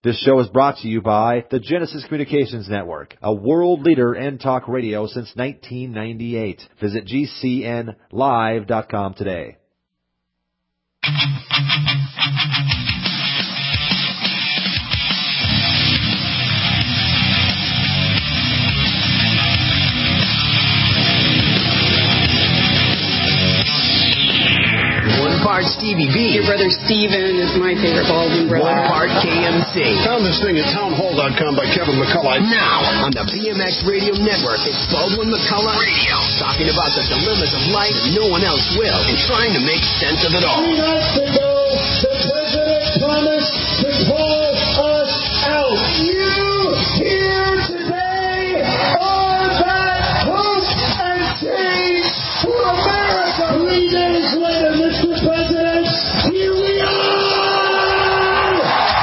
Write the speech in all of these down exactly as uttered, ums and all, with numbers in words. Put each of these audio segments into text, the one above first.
This show is brought to you by the Genesis Communications Network, a world leader in talk radio since nineteen ninety-eight. Visit G C N live dot com today. One part Stevie B. Your brother Steven is my favorite Baldwin brother. One part K M C. Found this thing at town hall dot com by Kevin McCullough. Now, on the B M X Radio Network, it's Baldwin McCullough Radio, talking about the dilemmas of life no one else will, and trying to make sense of it all. Three nights ago, the president promised to pull us out. You here today are that hope and change for America. Three days later, Mister President, here we are!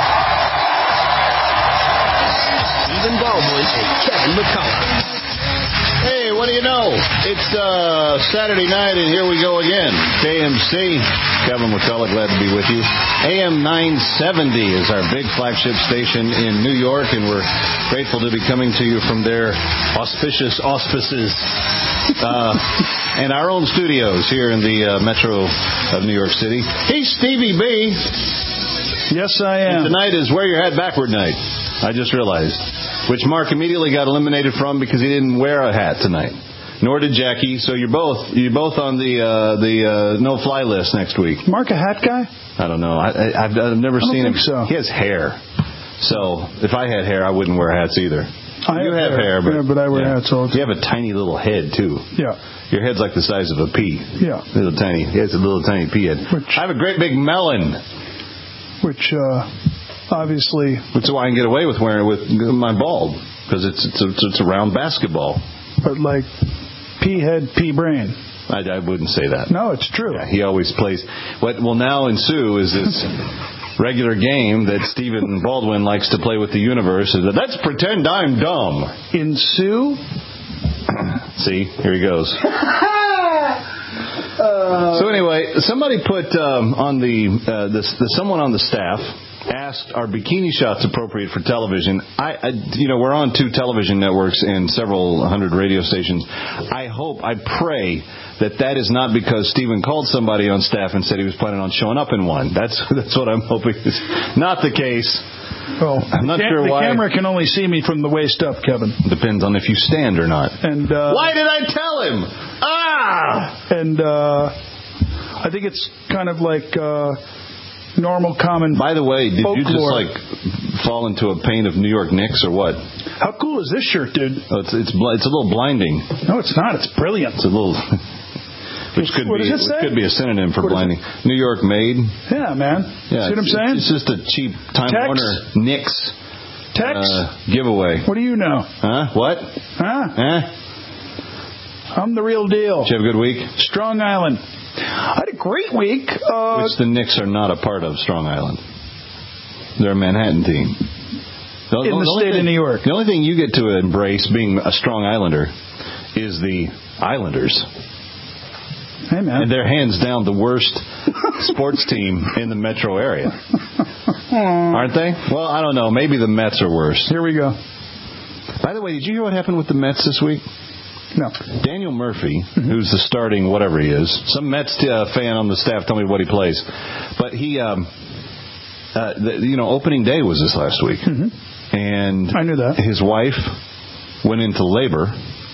Stephen Baldwin and Kevin McCullough. Hey, what do you know? It's uh, Saturday night, and here we go again. K M C, Kevin McCullough, glad to be with you. A M nine seventy is our big flagship station in New York, and we're grateful to be coming to you from their auspicious auspices uh, and our own studios here in the uh, metro of New York City. He's Stevie B. Yes, I am. And tonight is Wear Your Hat Backward night. I just realized. Which Mark immediately got eliminated from because he didn't wear a hat tonight. Nor did Jackie. So you're both you're both on the uh, the uh, no-fly list next week. Mark a hat guy? I don't know. I, I, I've, I've never I seen him. Think so. He has hair. So if I had hair, I wouldn't wear hats either. I you have, have hair, hair but, yeah, but I wear yeah. hats all the time. You have a tiny little head too. Yeah. Your head's like the size of a pea. Yeah. Little tiny. He has a little tiny pea head. Which, I have a great big melon. Which uh, obviously. Which is why I can get away with wearing it with my bald. Because it's, it's, a, it's a round basketball. But like pea head, pea brain. I, I wouldn't say that. No, it's true. Yeah, he always plays. What will now ensue is this regular game that Stephen Baldwin likes to play with the universe. Is that, let's pretend I'm dumb. Ensue? See, here he goes. uh, so anyway, somebody put um, on the, uh, the, the someone on the staff asked, are bikini shots appropriate for television? I, I, you know, we're on two television networks and several hundred radio stations. I hope, I pray that that is not because Stephen called somebody on staff and said he was planning on showing up in one. That's that's what I'm hoping is not the case. Well, I'm not the, sure the why. camera can only see me from the waist up, Kevin. Depends on if you stand or not. And uh, why did I tell him? Ah! And uh, I think it's kind of like uh, normal, common. By the way, did folklore. you just like fall into a pain of New York Knicks or what? How cool is this shirt, dude? Oh, it's it's bl- it's a little blinding. No, it's not. It's brilliant. It's a little. Which could what be does it say? which could be a synonym for what blinding. New York made. Yeah, man. Yeah, see what I'm saying? It's just a cheap Time Tex? Warner Knicks Tex? uh, giveaway. What do you know? Huh? What? Huh? Huh? I'm the real deal. Did you have a good week? Strong Island. I had a great week. Uh, Which the Knicks are not a part of Strong Island. They're a Manhattan team. The, in the, the state thing, of New York. The only thing you get to embrace being a Strong Islander is the Islanders. Hey, man. And they're hands down the worst sports team in the metro area. Aren't they? Well, I don't know. Maybe the Mets are worse. Here we go. By the way, did you hear what happened with the Mets this week? No. Daniel Murphy, mm-hmm. who's the starting whatever he is. Some Mets uh, fan on the staff told me what he plays. But he, um, uh, the, you know, opening day was this last week. Mm-hmm. And I knew that. His wife went into labor.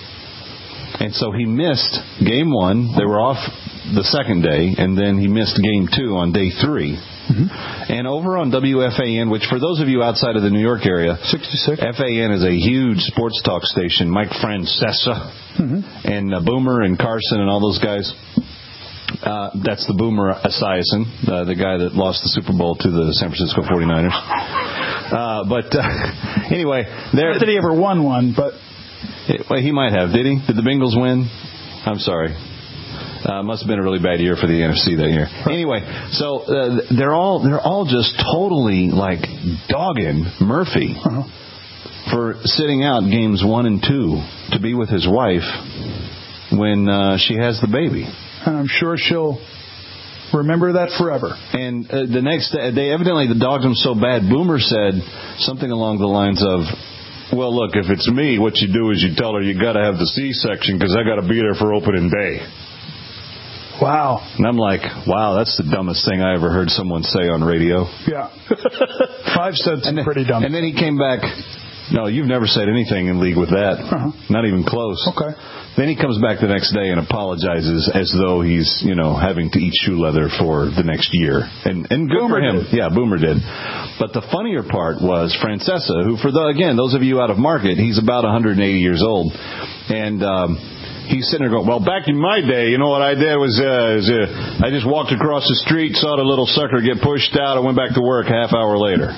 And so he missed game one. They were off the second day, and then he missed game two on day three. Mm-hmm. And over on W F A N, which for those of you outside of the New York area, sixty-six F A N is a huge sports talk station. Mike Francesa mm-hmm. and uh, Boomer and Carson and all those guys. Uh, that's the Boomer Esiason, uh, the guy that lost the Super Bowl to the San Francisco forty-niners. Uh, but uh, anyway, there. Not that he ever won one, but. Well, he might have. Did he? Did the Bengals win? I'm sorry. Uh, must have been a really bad year for the N F C that year. Anyway, so uh, they're all they're all just totally like dogging Murphy uh-huh. for sitting out games one and two to be with his wife when uh, she has the baby. And I'm sure she'll Remember that forever. And uh, the next day, they evidently, the dogged him so bad, Boomer said something along the lines of, well, look, if it's me, what you do is you tell her you got to have the C-section because I got to be there for opening day. Wow. And I'm like, wow, that's the dumbest thing I ever heard someone say on radio. Yeah. I've said some then, pretty dumb. And then he came back, no, you've never said anything in league with that. Uh-huh. Not even close. Okay. Then he comes back the next day and apologizes as though he's, you know, having to eat shoe leather for the next year. And and good Boomer for him. did. Yeah, Boomer did. But the funnier part was Francesa, who, for the, again, those of you out of market, he's about one hundred eighty years old. And um, he's sitting there going, well, back in my day, you know what I did was, uh, was uh, I just walked across the street, saw the little sucker get pushed out, and went back to work a half hour later.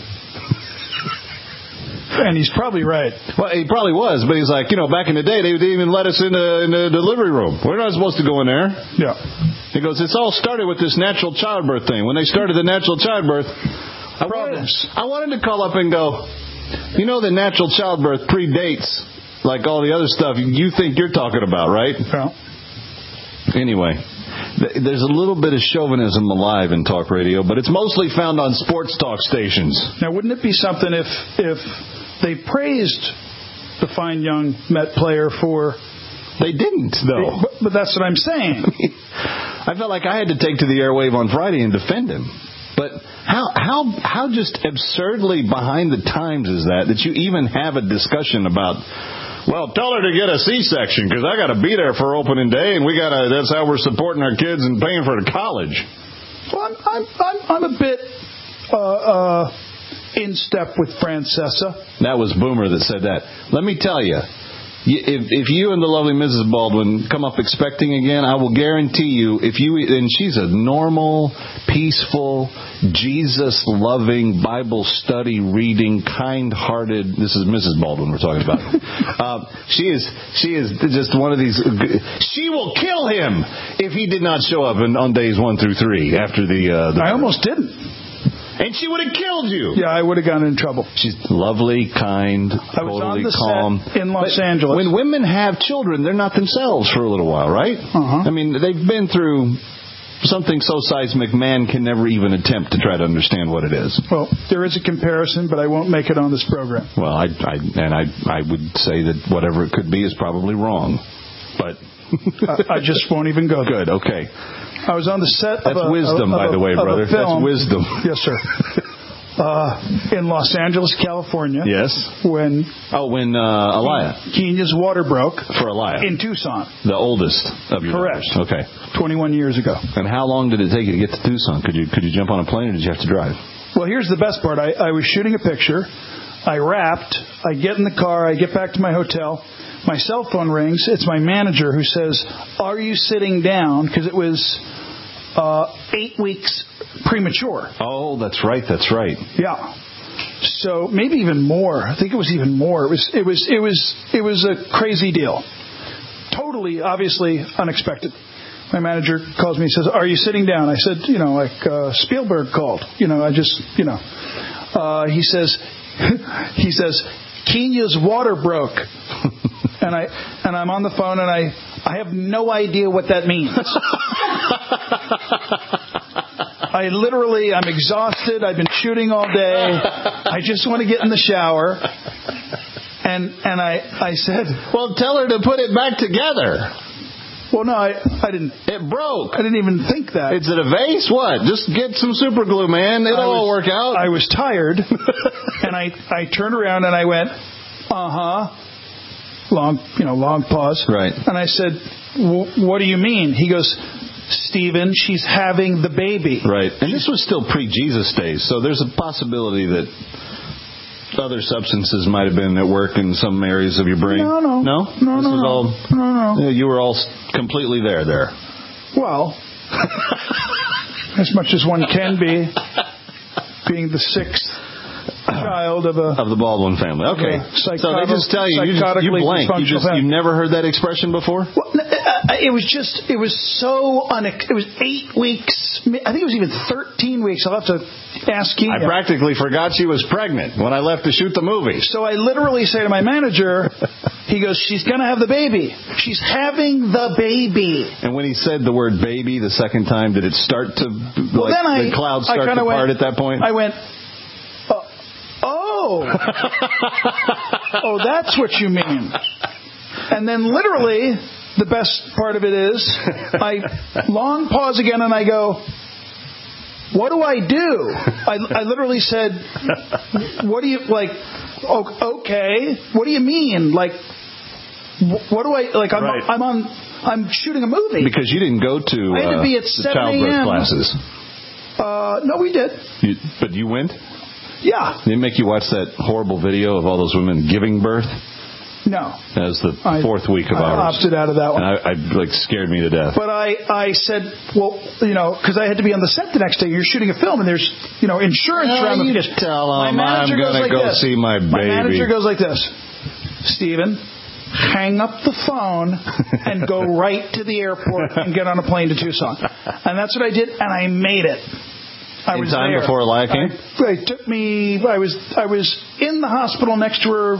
And he's probably right. Well, he probably was, but he's like, you know, back in the day, they didn't even let us in the, in the delivery room. We're not supposed to go in there. Yeah. He goes, it's all started with this natural childbirth thing. When they started the natural childbirth, I wanted, I wanted to call up and go, you know, the natural childbirth predates, like all the other stuff you think you're talking about, right? Yeah. Anyway, th- there's a little bit of chauvinism alive in talk radio, but it's mostly found on sports talk stations. Now, wouldn't it be something if if they praised the fine young Met player for... They didn't, though. But, but that's what I'm saying. I felt like I had to take to the airwave on Friday and defend him. But how how how just absurdly behind the times is that, that you even have a discussion about, well, tell her to get a C-section because I got to be there for opening day and we got to, that's how we're supporting our kids and paying for the college. Well, I'm, I'm, I'm, I'm a bit... Uh, uh, in step with Francesa. That was Boomer that said that. Let me tell you, if, if you and the lovely Missus Baldwin come up expecting again, I will guarantee you, if you, and she's a normal, peaceful, Jesus-loving, Bible study reading, kind-hearted, this is Missus Baldwin we're talking about. uh, she is she is just one of these, she will kill him if he did not show up in, on days one through three after the... Uh, the I almost didn't. And she would have killed you. Yeah, I would have gotten in trouble. She's lovely, kind, I was totally on the calm. Set in Los but Angeles. When women have children, they're not themselves for a little while, right? Uh-huh. I mean, they've been through something so seismic, man can never even attempt to try to understand what it is. Well, there is a comparison, but I won't make it on this program. Well, I, I and I, I would say that whatever it could be is probably wrong, but I, I just won't even go there. Good. Okay. I was on the set That's of a... wisdom, of by a, the way, brother. Film. That's wisdom. Yes, sir. Uh, in Los Angeles, California. Yes. When... Oh, when uh, Elia. Kenya's water broke. For Elia. In Tucson. The oldest of your Correct. daughters. Okay. twenty-one years ago. And how long did it take you to get to Tucson? Could you could you jump on a plane or did you have to drive? Well, here's the best part. I, I was shooting a picture. I wrapped. I get in the car. I get back to my hotel. My cell phone rings. It's my manager who says, "Are you sitting down?" Because it was uh, eight weeks premature. Oh, that's right. That's right. Yeah. So maybe even more. I think it was even more. It was. It was. It was. It was a crazy deal. Totally, obviously unexpected. My manager calls me and says, "Are you sitting down?" I said, "You know, like uh, Spielberg called. You know, I just, you know." Uh, he says, "He says Kenya's water broke." And I and I'm on the phone and I I have no idea what that means. I literally I'm exhausted. I've been shooting all day. I just want to get in the shower. And and I I said, "Well, tell her to put it back together." Well, no, I I didn't. It broke. I didn't even think that. Is it a vase? What? Just get some super glue, man. It'll all work out. I was tired, and I I turned around and I went, "Uh huh." Long, you know, long pause. Right. And I said, "What do you mean?" He goes, "Stephen, she's having the baby." Right. And this was still pre-Jesus days, so there's a possibility that other substances might have been at work in some areas of your brain. No, no, no, no, this no, was no, all, no, no. You were all completely there, there. Well, as much as one can be, being the sixth child. child of a of the Baldwin family. Okay, okay. So they just tell you, you just you blank. You just you never heard that expression before. Well, it was just it was so unex- it was eight weeks. I think it was even thirteen weeks. I'll have to ask you. I practically forgot she was pregnant when I left to shoot the movie. So I literally say to my manager, he goes, "She's gonna have the baby. She's having the baby." And when he said the word "baby" the second time, did it start to well, like then I, the clouds start I to part went, at that point? I went, oh, oh, oh, that's what you mean. And then literally, the best part of it is, I long pause again and I go, what do I do? I, I literally said, what do you, like, okay, what do you mean? Like, what do I, like, I'm, right. I'm on, I'm shooting a movie. Because you didn't go to, I had to be at uh, seven childbirth a.m. classes. Uh, no, we did. You, but you went? Yeah. They make you watch that horrible video of all those women giving birth? No. That was the I, fourth week of I ours. opted out of that one. And I, I like scared me to death. But I, I said, well, you know, because I had to be on the set the next day. You're shooting a film, and there's, you know, insurance well, ramifications. You tell them my I'm going like to go this. see my baby. My manager goes like this, Stephen, hang up the phone and go right to the airport and get on a plane to Tucson. And that's what I did, and I made it. I in was time there. before Elia came? I, it took me. I was I was in the hospital next to her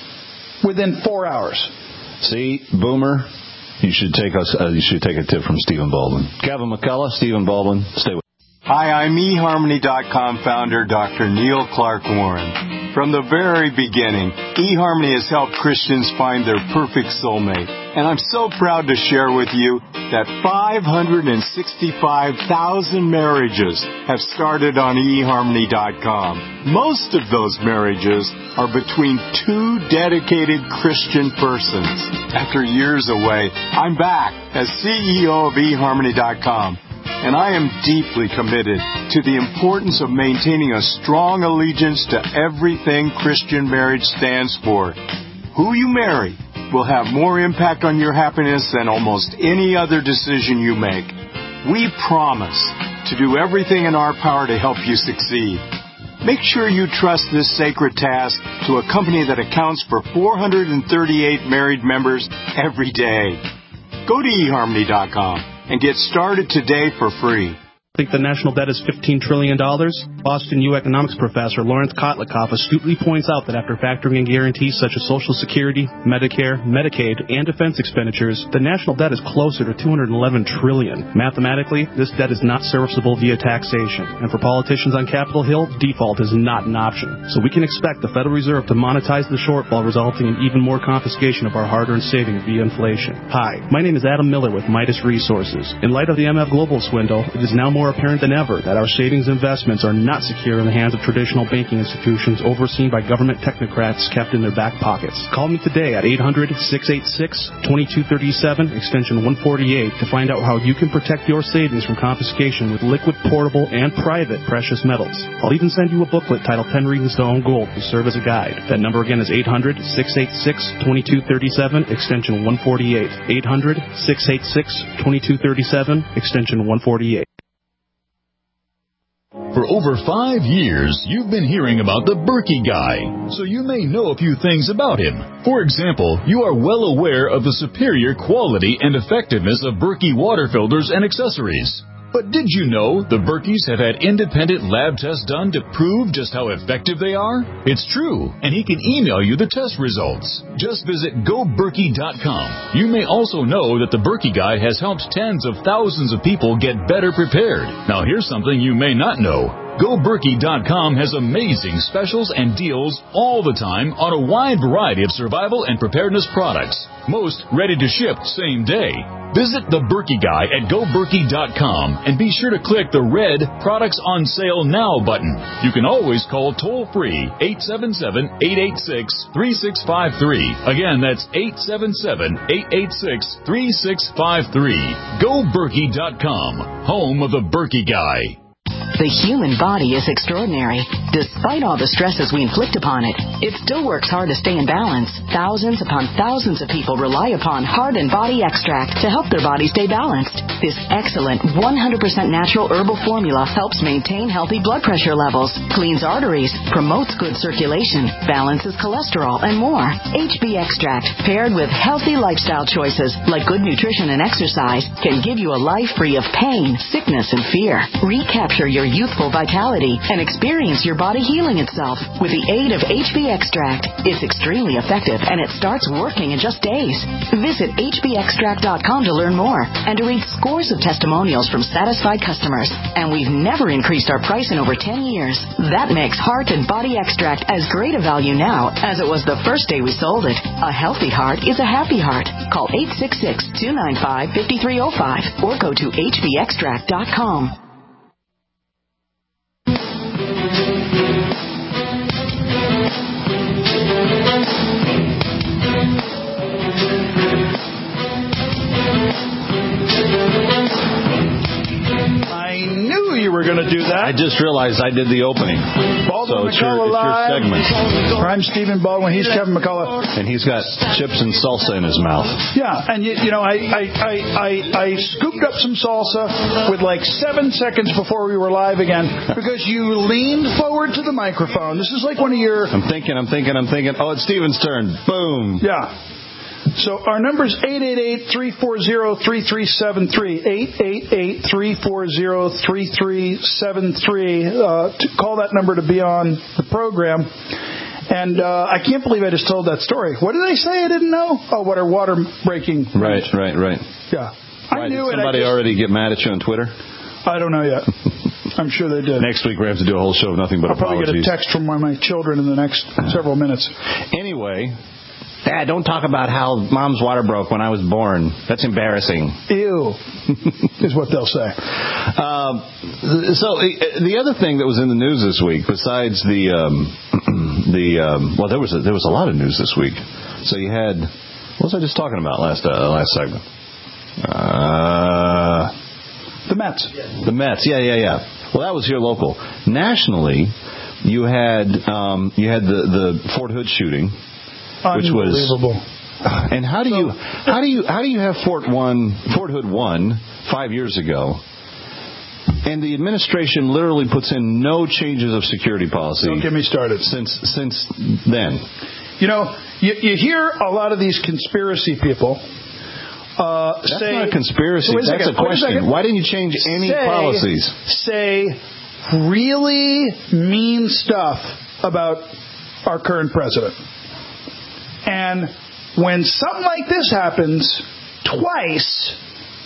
within four hours. See, Boomer, you should take us. Uh, you should take a tip from Stephen Baldwin. Kevin McCullough, Stephen Baldwin, stay with. Hi, I'm e harmony dot com founder Doctor Neil Clark Warren. From the very beginning, eHarmony has helped Christians find their perfect soulmate. And I'm so proud to share with you that five hundred sixty-five thousand marriages have started on e harmony dot com. Most of those marriages are between two dedicated Christian persons. After years away, I'm back as C E O of e harmony dot com. And I am deeply committed to the importance of maintaining a strong allegiance to everything Christian marriage stands for. Who you marry will have more impact on your happiness than almost any other decision you make. We promise to do everything in our power to help you succeed. Make sure you trust this sacred task to a company that accounts for four hundred thirty-eight married members every day. Go to e harmony dot com and get started today for free. Think the national debt is fifteen trillion dollars? Boston U economics professor Lawrence Kotlikoff astutely points out that after factoring in guarantees such as Social Security, Medicare, Medicaid, and defense expenditures, the national debt is closer to two hundred eleven trillion dollars. Mathematically, this debt is not serviceable via taxation, and for politicians on Capitol Hill, default is not an option. So we can expect the Federal Reserve to monetize the shortfall, resulting in even more confiscation of our hard-earned savings via inflation. Hi, my name is Adam Miller with Midas Resources. In light of the M F Global swindle, it is now more apparent than ever that our savings investments are not secure in the hands of traditional banking institutions overseen by government technocrats kept in their back pockets. Call me today at eight hundred, six eight six, two two three seven, extension one forty-eight to find out how you can protect your savings from confiscation with liquid, portable, and private precious metals. I'll even send you a booklet titled ten Reasons to Own Gold to serve as a guide. That number again is eight hundred, six eight six, two two three seven, extension one forty-eight. eight hundred, six eight six, two two three seven, extension one forty-eight. For over five years, you've been hearing about the Berkey Guy, so you may know a few things about him. For example, you are well aware of the superior quality and effectiveness of Berkey water filters and accessories. But did you know the Berkeys have had independent lab tests done to prove just how effective they are? It's true, and he can email you the test results. Just visit go berkey dot com. You may also know that the Berkey Guy has helped tens of thousands of people get better prepared. Now here's something you may not know. go berkey dot com has amazing specials and deals all the time on a wide variety of survival and preparedness products, most ready to ship same day. Visit the Berkey Guy at go berkey dot com and be sure to click the red Products on Sale Now button. You can always call toll-free eight seven seven, eight eight six, three six five three. Again, that's eight seven seven, eight eight six, three six five three. go berkey dot com, home of the Berkey Guy. The human body is extraordinary. Despite all the stresses we inflict upon it, it still works hard to stay in balance. Thousands upon thousands of people rely upon Heart and Body Extract to help their body stay balanced. This excellent one hundred percent natural herbal formula helps maintain healthy blood pressure levels, cleans arteries, promotes good circulation, balances cholesterol, and more. H B Extract, paired with healthy lifestyle choices like good nutrition and exercise, can give you a life free of pain, sickness, and fear. Recapture your youthful vitality and experience your body healing itself with the aid of H B Extract. It's extremely effective and it starts working in just days. Visit H B extract dot com to learn more and to read scores of testimonials from satisfied customers. And we've never increased our price in over ten years. That makes Heart and Body Extract as great a value now as it was the first day we sold it. A healthy heart is a happy heart. Call eight six six, two nine five, five three zero five or go to H B extract dot com. I knew you were going to do that. I just realized I did the opening. Baldwin so it's your, McCullough it's your live. segment. I'm Stephen Baldwin. He's Kevin McCullough. And he's got chips and salsa in his mouth. Yeah, and you, you know, I, I, I, I, I scooped up some salsa with like seven seconds before we were live again because you leaned forward to the microphone. This is like one of your... I'm thinking, I'm thinking, I'm thinking. Oh, it's Stephen's turn. Boom. Yeah. So our number is eight eight eight, three four zero, three three seven three, eight eight eight, three four zero, three three seven three. Uh, to call that number to be on the program. And uh, I can't believe I just told that story. What did I say I didn't know? Oh, what are water breaking? Right, right, right. Yeah. Right. I knew did it. somebody I just, already get mad at you on Twitter? I don't know yet. I'm sure they did. Next week we have to do a whole show of nothing but I'll probably apologies. get a text from one of my children in the next several minutes. Anyway... Dad, don't talk about how Mom's water broke when I was born. That's embarrassing. Ew, is what they'll say. Um, so the other thing that was in the news this week, besides the um, the um, well, there was a, there was a lot of news this week. So you had what was I just talking about last uh, last segment? Uh, the Mets. The Mets. Yeah, yeah, yeah. Well, that was here local. Nationally, you had um, you had the the Fort Hood shooting. Which was unbelievable. And how do you how do you how do you have Fort one Fort Hood one five years ago, and the administration literally puts in no changes of security policy? Don't get me started. Since since then, you know, you, you hear a lot of these conspiracy people. Uh, That's say, not a conspiracy. Wait a That's second, a question. A Why didn't you change any say, policies? Say really mean stuff about our current president. And when something like this happens twice,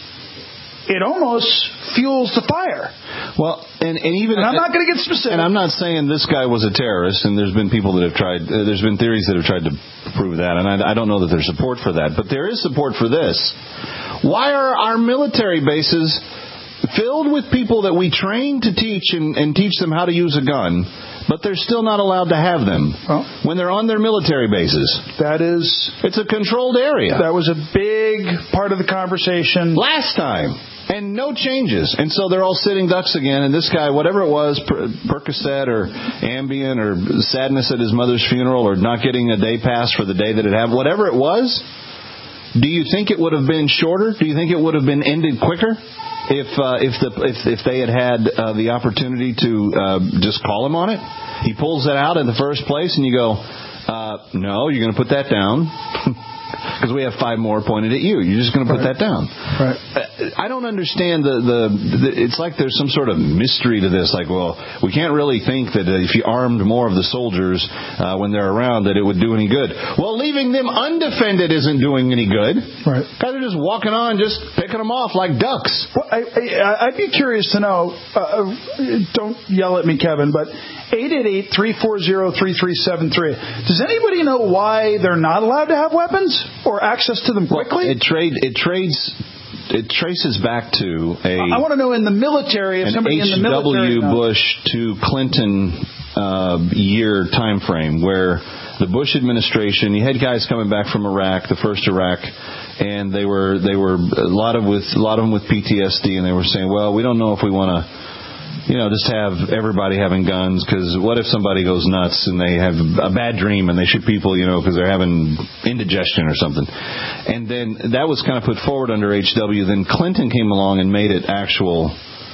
it almost fuels the fire. Well, and, and even... And I'm not going to get specific. And I'm not saying this guy was a terrorist, and there's been people that have tried... Uh, there's been theories that have tried to prove that, and I, I don't know that there's support for that. But there is support for this. Why are our military bases filled with people that we train to teach and, and teach them how to use a gun, but they're still not allowed to have them well, when they're on their military bases? That is... It's a controlled area. That was a big part of the conversation. Last time. And no changes. And so they're all sitting ducks again, and this guy, whatever it was, per- Percocet or Ambien or sadness at his mother's funeral or not getting a day pass for the day that it happened, whatever it was, do you think it would have been shorter? Do you think it would have been ended quicker? If uh, if the if, if they had had uh, the opportunity to uh, just call him on it, he pulls it out in the first place, and you go, uh, no, you're going to put that down because we have five more pointed at you. You're just going to put right. that down. Right. I don't understand the, the the. It's like there's some sort of mystery to this. Like, well, we can't really think that if you armed more of the soldiers uh, when they're around, that it would do any good. Well, leaving them undefended isn't doing any good. Right. Guys are just walking on, just picking them off like ducks. Well, I, I, I'd be curious to know. Uh, don't yell at me, Kevin, but eight eight eight, three four zero, three three seven three. Does anybody know why they're not allowed to have weapons or access to them quickly? Well, it trade it trades. It traces back to a. I want to know in the military if somebody in the military. H W Bush to Clinton uh, year time frame where the Bush administration, you had guys coming back from Iraq, the first Iraq, and they were they were a lot of with a lot of them with P T S D, and they were saying, well, we don't know if we want to you know, just have everybody having guns, because what if somebody goes nuts and they have a bad dream and they shoot people, you know, because they're having indigestion or something. And then that was kind of put forward under H W. Then Clinton came along and made it actual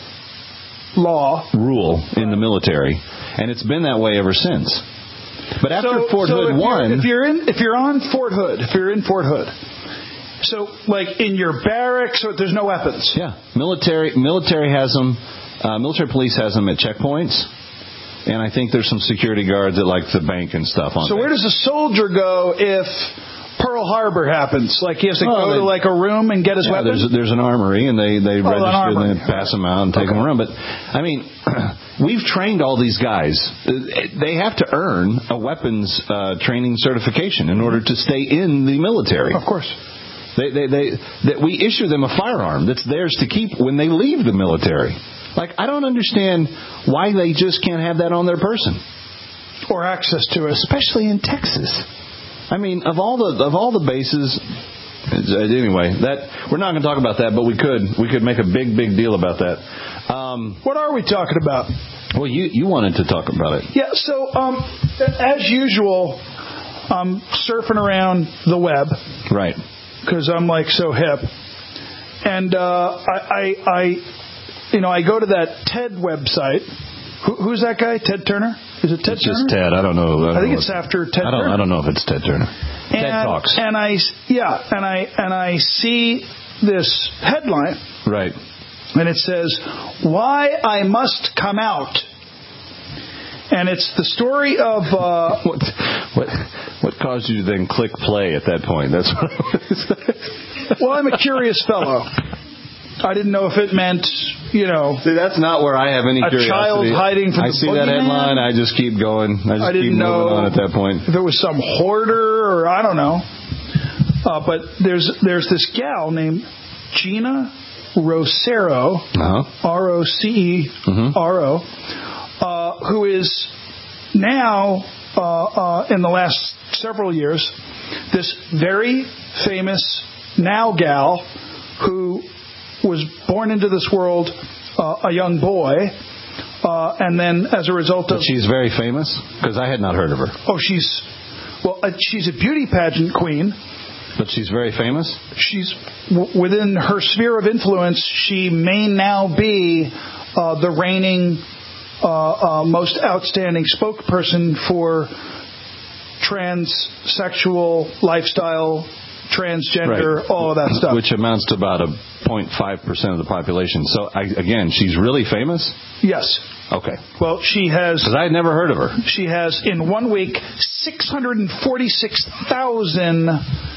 law rule in the military, and it's been that way ever since. But after so, Fort so Hood if won, you're, if you're in, if you're on Fort Hood, if you're in Fort Hood, so like in your barracks, or there's no weapons. Yeah, military military has them. Uh, military police has them at checkpoints, and I think there's some security guards at like the bank and stuff on. So there. where does a soldier go if Pearl Harbor happens? Like he has to oh, go they, to like a room and get his yeah, weapons? There's, there's an armory, and they, they oh, register an and then pass them out and take okay. them around. But, I mean, we've trained all these guys. They have to earn a weapons uh, training certification in order to stay in the military. Of course. They, they, they, that we issue them a firearm that's theirs to keep when they leave the military. Like, I don't understand why they just can't have that on their person. Or access to it. Especially in Texas. I mean, of all the of all the bases, anyway, that we're not going to talk about that, but we could we could make a big big deal about that. Um, what are we talking about? Well, you you wanted to talk about it. Yeah. So, um, as usual, I'm surfing around the web, right? Because I'm like so hip, and uh, I, I, I, you know, I go to that TED website. Who, who's that guy? Ted Turner? Is it Ted it's Turner? Just Ted. I don't know. I, don't I think know it's after Ted I don't, Turner. I don't know if it's Ted Turner. And, Ted Talks. And I, yeah, and I and I see this headline. Right. And it says, "Why I Must Come Out." And it's the story of uh, what what what caused you to then click play at that point? That's what I was Well, I'm a curious fellow. I didn't know if it meant, you know... See, that's not where I have any a curiosity. A child hiding from I the see that headline, I just keep going. I just I didn't keep moving know on at that point. If it was some hoarder or I don't know. Uh, but there's there's this gal named Gina Rosero, uh-huh. R O C E R O, uh, who is now, uh, uh, in the last several years, this very famous now gal who was born into this world uh, a young boy, uh, and then as a result of... But she's very famous? Because I had not heard of her. Oh, she's... Well, uh, she's a beauty pageant queen. But she's very famous? She's... W- within her sphere of influence, she may now be uh, the reigning uh, uh, most outstanding spokesperson for transsexual lifestyle, transgender, right. all of that stuff. Which amounts to about a zero point five percent of the population. So, I, again, she's really famous? Yes. Okay. Well, she has... Because I had never heard of her. She has, in one week, six hundred forty-six thousand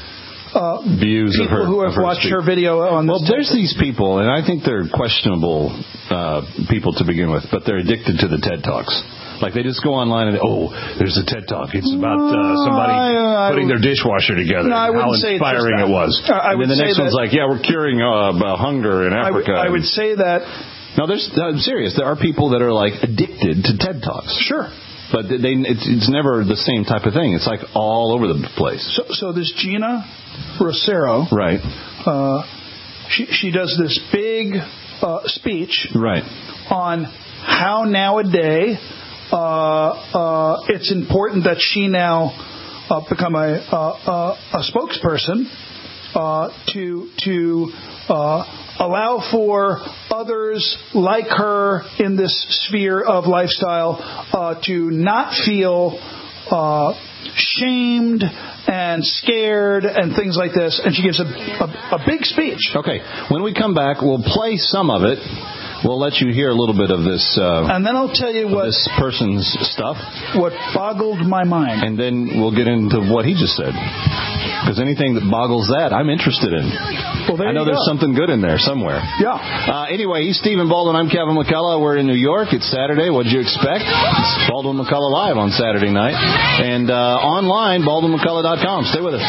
uh, views people of her, who have of her watched speak. her video on this. Well, there's these people, and I think they're questionable uh, people to begin with, but they're addicted to the TED Talks. Like, they just go online and, oh, there's a TED Talk. It's about uh, somebody I, I, putting their dishwasher together. No, I and how say inspiring it was. Uh, I and then the next that, one's like, yeah, we're curing uh, hunger in Africa. I, w- I would say that... No, there's, I'm serious. There are people that are, like, addicted to TED Talks. Sure. But they, it's, it's never the same type of thing. It's, like, all over the place. So, so this Gina Rosero... Right. Uh, she, she does this big uh, speech... Right. ...on how nowadays... Uh, uh, it's important that she now uh, become a, uh, a spokesperson uh, to to uh, allow for others like her in this sphere of lifestyle uh, to not feel uh, shamed and scared and things like this. And she gives a, a, a big speech. Okay. When we come back, we'll play some of it. We'll let you hear a little bit of this. Uh, and then I'll tell you what this person's stuff. What boggled my mind. And then we'll get into what he just said. Because anything that boggles that, I'm interested in. Well, there I know you there's go. something good in there somewhere. Yeah. Uh, anyway, he's Stephen Baldwin. I'm Kevin McCullough. We're in New York. It's Saturday. What'd you expect? It's Baldwin McCullough Live on Saturday night. And uh, online, baldwin mccullough dot com. Stay with us.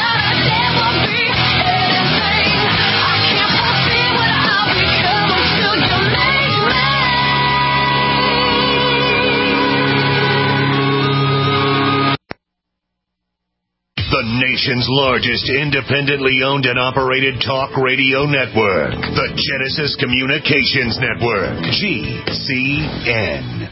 The The nation's largest independently owned and operated talk radio network. The Genesis Communications Network. G C N.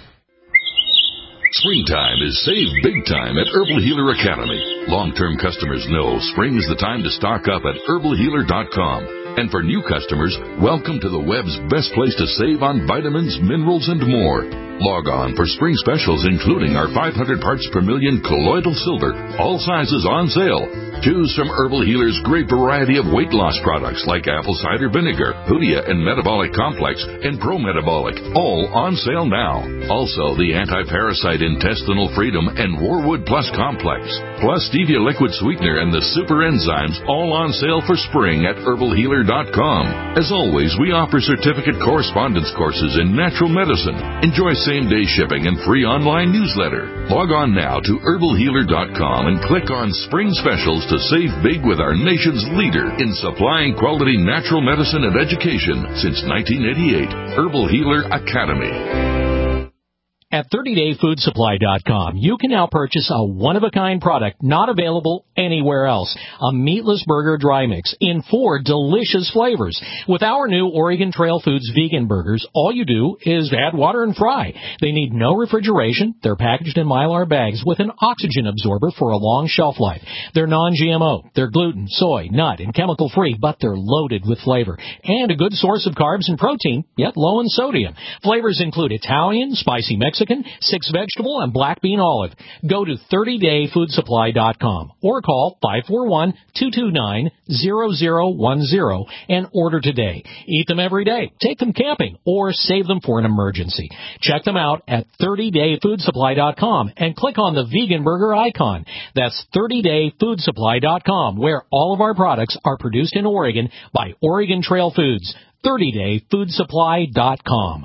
Springtime is save big time at Herbal Healer Academy. Long-term customers know spring is the time to stock up at herbal healer dot com. And for new customers, welcome to the web's best place to save on vitamins, minerals, and more. Log on for spring specials, including our five hundred parts per million colloidal silver, all sizes on sale. Choose from Herbal Healer's great variety of weight loss products like apple cider vinegar, Hoodia and Metabolic Complex, and Pro Metabolic, all on sale now. Also, the anti-parasite intestinal freedom and Warwood Plus Complex, plus stevia liquid sweetener and the super enzymes, all on sale for spring at herbal healer dot com. As always, we offer certificate correspondence courses in natural medicine. Enjoy same-day shipping and free online newsletter. Log on now to herbal healer dot com and click on Spring Specials to save big with our nation's leader in supplying quality natural medicine and education since nineteen eighty-eight. Herbal Healer Academy. At thirty day food supply dot com, you can now purchase a one-of-a-kind product not available anywhere else. A meatless burger dry mix in four delicious flavors. With our new Oregon Trail Foods vegan burgers, all you do is add water and fry. They need no refrigeration. They're packaged in Mylar bags with an oxygen absorber for a long shelf life. They're non-G M O. They're gluten, soy, nut, and chemical-free, but they're loaded with flavor. And a good source of carbs and protein, yet low in sodium. Flavors include Italian, spicy Mexican, Mexican, six vegetable, and black bean olive. Go to thirty day food supply dot com or call five four one, two two nine, zero zero one zero and order today. Eat them every day, take them camping, or save them for an emergency. Check them out at thirty day food supply dot com and click on the vegan burger icon. That's thirty day food supply dot com, where all of our products are produced in Oregon by Oregon Trail Foods. thirty day food supply dot com.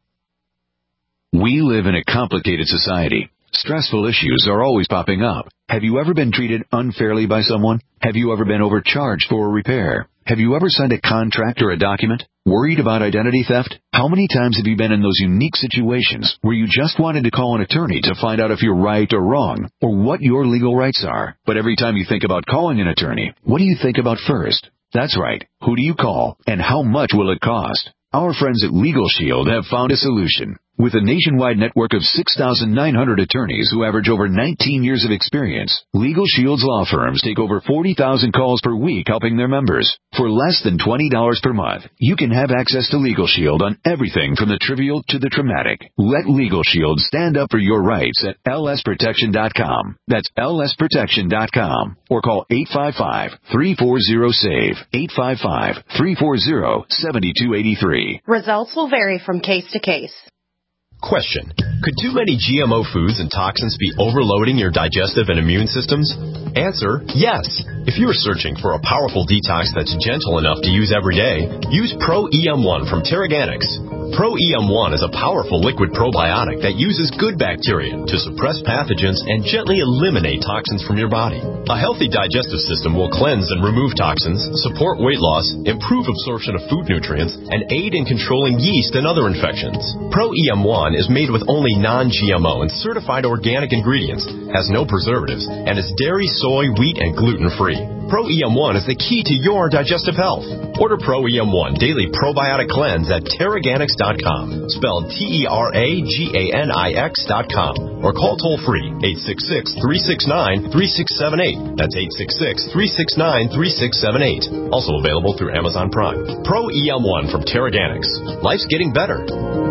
We live in a complicated society. Stressful issues are always popping up. Have you ever been treated unfairly by someone? Have you ever been overcharged for a repair? Have you ever signed a contract or a document? Worried about identity theft? How many times have you been in those unique situations where you just wanted to call an attorney to find out if you're right or wrong, or what your legal rights are? But every time you think about calling an attorney, what do you think about first? That's right. Who do you call, and how much will it cost? Our friends at Legal Shield have found a solution. With a nationwide network of six thousand nine hundred attorneys who average over nineteen years of experience, Legal Shield's law firms take over forty thousand calls per week helping their members. For less than twenty dollars per month, you can have access to Legal Shield on everything from the trivial to the traumatic. Let Legal Shield stand up for your rights at L S protection dot com. That's L S protection dot com. Or call eight five five, three four zero, SAVE, eight five five, three four zero, seven two eight three. Results will vary from case to case. Question. Could too many G M O foods and toxins be overloading your digestive and immune systems? Answer, yes. If you are searching for a powerful detox that's gentle enough to use every day, use Pro E M one from Terraganics. Pro E M one is a powerful liquid probiotic that uses good bacteria to suppress pathogens and gently eliminate toxins from your body. A healthy digestive system will cleanse and remove toxins, support weight loss, improve absorption of food nutrients, and aid in controlling yeast and other infections. Pro E M one is made with only non-G M O and certified organic ingredients, has no preservatives, and is dairy, soy, wheat, and gluten-free. Pro E M one is the key to your digestive health. Order Pro E M one Daily Probiotic Cleanse at Terraganics dot com, spelled T E R A G A N I X dot com, or call toll-free eight six six, three six nine, three six seven eight. That's eight six six, three six nine, three six seven eight. Also available through Amazon Prime. Pro E M one from Terraganics. Life's getting better.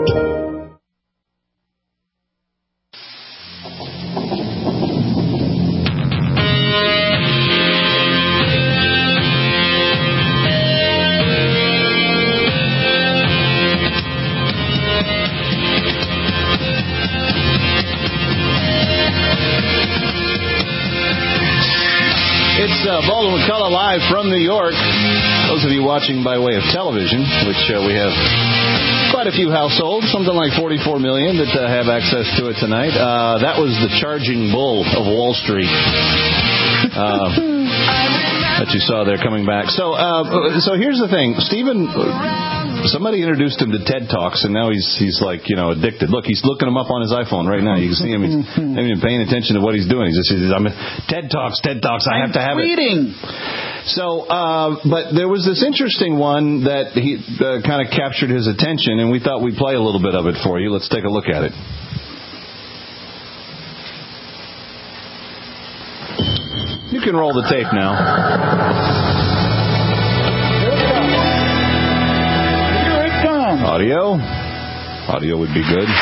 It's uh, Baldwin McCullough live from New York. Those of you watching by way of television, which uh, we have quite a few households, something like forty-four million that uh, have access to it tonight. Uh, that was the charging bull of Wall Street. uh, that you saw there coming back. So, uh, so here's the thing, Stephen. Somebody introduced him to TED Talks, and now he's he's like you know addicted. Look, he's looking them up on his iPhone right now. You can see him. He's not even paying attention to what he's doing. He's just he's, I'm TED Talks, TED Talks. I have to have tweeting. it. So, uh, but there was this interesting one that he uh, kind of captured his attention, and we thought we'd play a little bit of it for you. Let's take a look at it. You can roll the tape now. Audio? Audio would be good.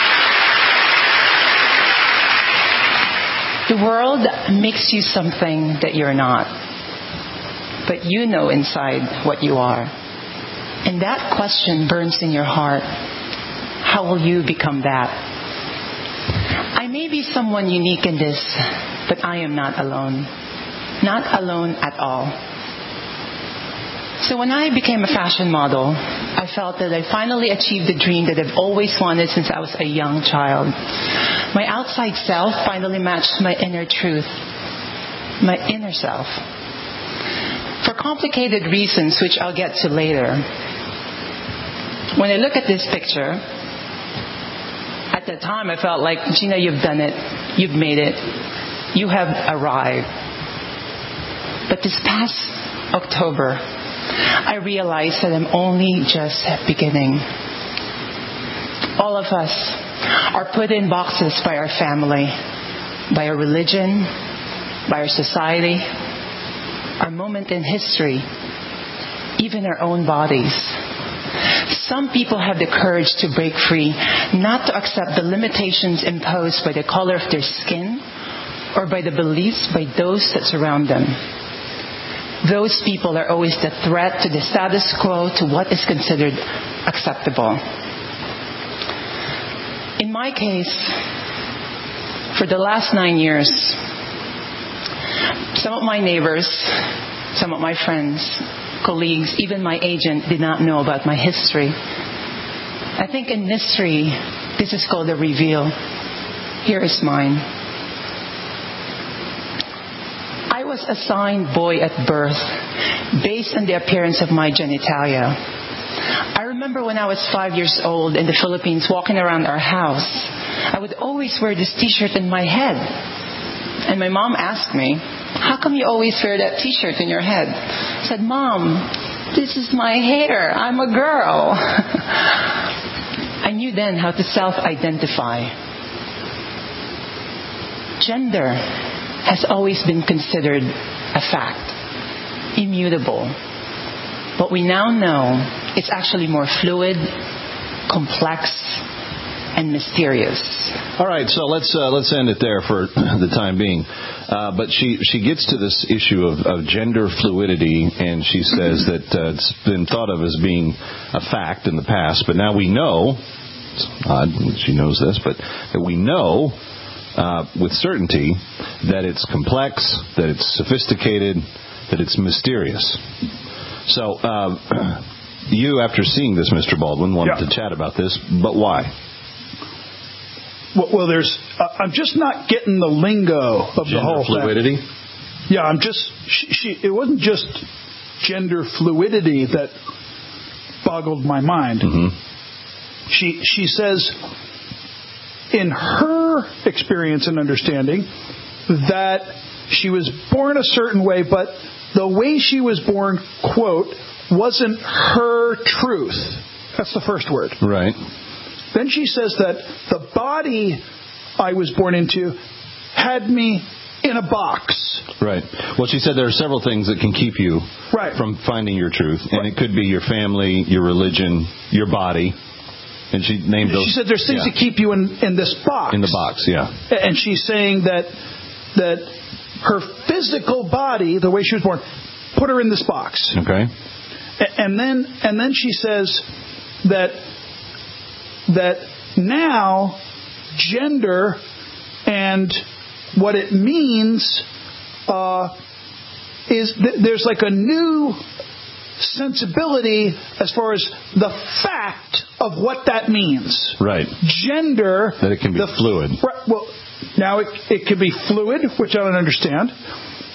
The world makes you something that you're not. But you know inside what you are. And that question burns in your heart. How will you become that? I may be someone unique in this, but I am not alone. Not alone at all. So when I became a fashion model, I felt that I finally achieved the dream that I've always wanted since I was a young child. My outside self finally matched my inner truth, my inner self. For complicated reasons, which I'll get to later. When I look at this picture, at the time I felt like, Gina, you've done it. You've made it. You have arrived. But this past October, I realized that I'm only just beginning. All of us are put in boxes by our family, by our religion, by our society, our moment in history, even our own bodies. Some people have the courage to break free, not to accept the limitations imposed by the color of their skin or by the beliefs by those that surround them. Those people are always the threat to the status quo, to what is considered acceptable. In my case, for the last nine years, some of my neighbors, some of my friends, colleagues, even my agent did not know about my history. I think in mystery, this is called a reveal. Here is mine. I was assigned boy at birth based on the appearance of my genitalia. I remember when I was five years old in the Philippines walking around our house, I would always wear this t-shirt in my head. And my mom asked me, how come you always wear that t-shirt in your head? I said, Mom, this is my hair. I'm a girl. I knew then how to self-identify. Gender has always been considered a fact, immutable. But we now know it's actually more fluid, complex, and mysterious. All right, so let's uh, let's end it there for the time being. Uh, but she, she gets to this issue of, of gender fluidity, and she says that uh, it's been thought of as being a fact in the past, but now we know, it's odd that she knows this, but that we know uh, with certainty that it's complex, that it's sophisticated, that it's mysterious. So uh, you, after seeing this, Mister Baldwin, wanted yeah. to chat about this, but why? Well, well there's. Uh, I'm just not getting the lingo of gender the whole fluidity. thing. Yeah, I'm just. She, she. It wasn't just gender fluidity that boggled my mind. Mm-hmm. She she says, in her experience and understanding, that she was born a certain way, but the way she was born, quote, wasn't her truth. That's the first word. Right. Then she says that the body I was born into had me in a box. Right. Well, she said there are several things that can keep you right. from finding your truth. And right. it could be your family, your religion, your body. And she named those. She said there's things yeah. that keep you in, in this box. In the box, yeah. And she's saying that that her physical body, the way she was born, put her in this box. Okay. And then and then she says that that now gender and what it means uh, is th- there's like a new sensibility as far as the fact of what that means. Right. Gender. That it can be the, fluid. Right, well, now it, it can be fluid, which I don't understand.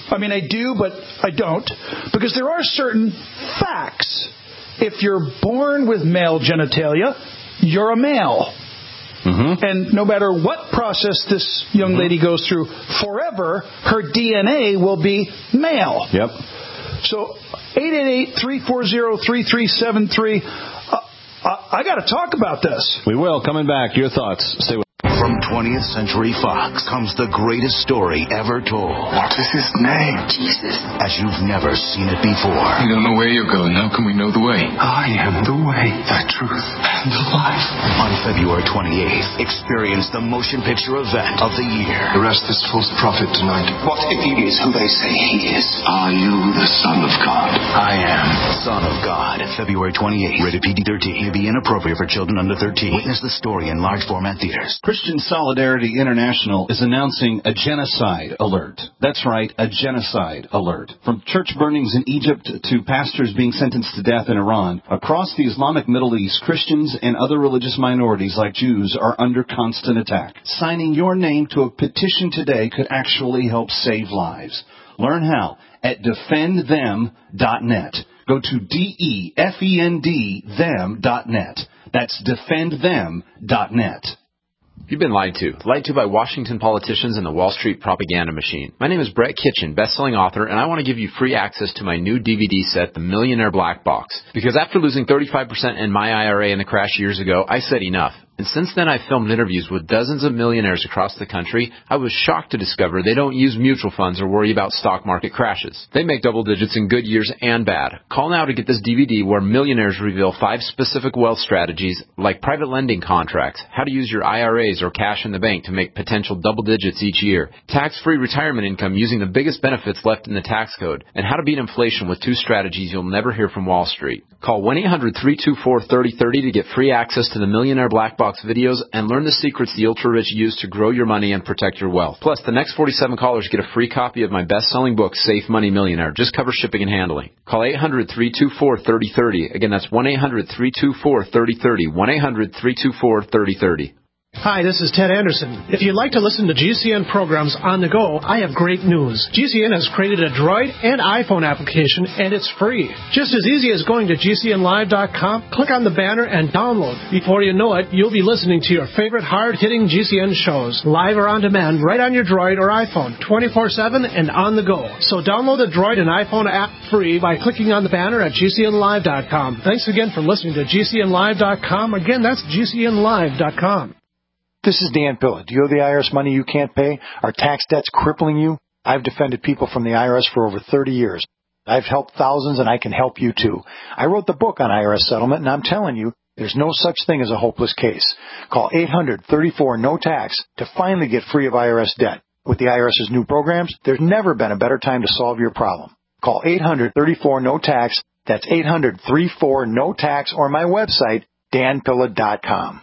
I mean, I do, but I don't. Because there are certain facts. If you're born with male genitalia, you're a male. Mm-hmm. And no matter what process this young mm-hmm. lady goes through, forever, her D N A will be male. Yep. So, eight eight eight, three four zero, three three seven three. Uh, I, I got to talk about this. We will. Coming back. Your thoughts. Stay with From twentieth Century Fox comes the greatest story ever told. What is his name? Jesus. As you've never seen it before. We don't know where you're going. How can we know the way? I am the way, the truth, and the life. On February twenty-eighth, experience the motion picture event of the year. Arrest this false prophet tonight. What if he is who they say he is? Are you the Son of God? I am. Son of God. February twenty-eighth. Rated P G thirteen. May be inappropriate for children under thirteen. Witness the story in large format theaters. Christian Solidarity International is announcing a genocide alert. That's right, a genocide alert. From church burnings in Egypt to pastors being sentenced to death in Iran, across the Islamic Middle East, Christians and other religious minorities like Jews are under constant attack. Signing your name to a petition today could actually help save lives. Learn how at defend them dot net. Go to D E F E N D them dot net. That's defend them dot net. You've been lied to. Lied to by Washington politicians and the Wall Street propaganda machine. My name is Brett Kitchen, best-selling author, and I want to give you free access to my new D V D set, The Millionaire Black Box. Because after losing thirty-five percent in my I R A in the crash years ago, I said enough. And since then, I've filmed interviews with dozens of millionaires across the country. I was shocked to discover they don't use mutual funds or worry about stock market crashes. They make double digits in good years and bad. Call now to get this D V D where millionaires reveal five specific wealth strategies like private lending contracts, how to use your I R As or cash in the bank to make potential double digits each year, tax-free retirement income using the biggest benefits left in the tax code, and how to beat inflation with two strategies you'll never hear from Wall Street. Call one eight hundred, three two four, three oh three oh to get free access to the Millionaire Black Box videos and learn the secrets the ultra-rich use to grow your money and protect your wealth. Plus, the next forty-seven callers get a free copy of my best-selling book, Safe Money Millionaire. Just cover shipping and handling. Call eight hundred, three two four, three oh three oh. Again, that's one eight hundred, three two four, three oh three oh. one eight hundred, three two four, three oh three oh. Hi, this is Ted Anderson. If you'd like to listen to G C N programs on the go, I have great news. G C N has created a Droid and iPhone application, and it's free. Just as easy as going to G C N live dot com, click on the banner, and download. Before you know it, you'll be listening to your favorite hard-hitting G C N shows, live or on demand, right on your Droid or iPhone, twenty-four seven and on the go. So download the Droid and iPhone app free by clicking on the banner at G C N live dot com. Thanks again for listening to G C N live dot com. Again, that's G C N live dot com. This is Dan Pilla. Do you owe the I R S money you can't pay? Are tax debts crippling you? I've defended people from the I R S for over thirty years. I've helped thousands, and I can help you too. I wrote the book on I R S settlement, and I'm telling you, there's no such thing as a hopeless case. Call eight hundred, thirty-four, no tax to finally get free of I R S debt. With the IRS's new programs, there's never been a better time to solve your problem. Call eight hundred, thirty-four, no tax. That's eight hundred, thirty-four, no tax, or my website, dan pilla dot com.